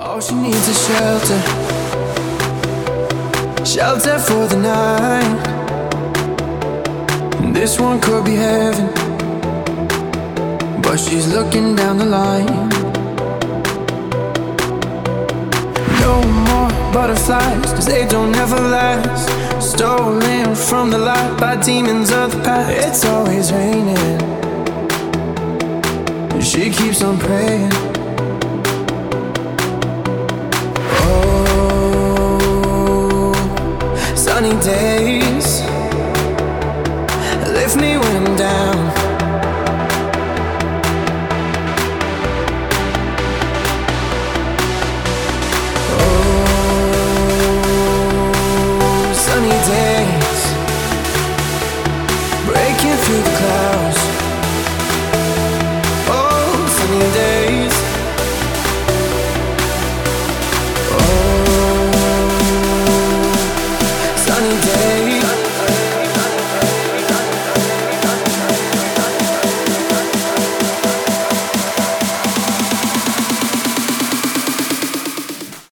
All she needs is shelter, shelter for the night. This one could be heaven, but she's looking down the line. No more butterflies, 'cause they don't ever last. Stolen from the light by demons of the past. It's always raining, she keeps on praying.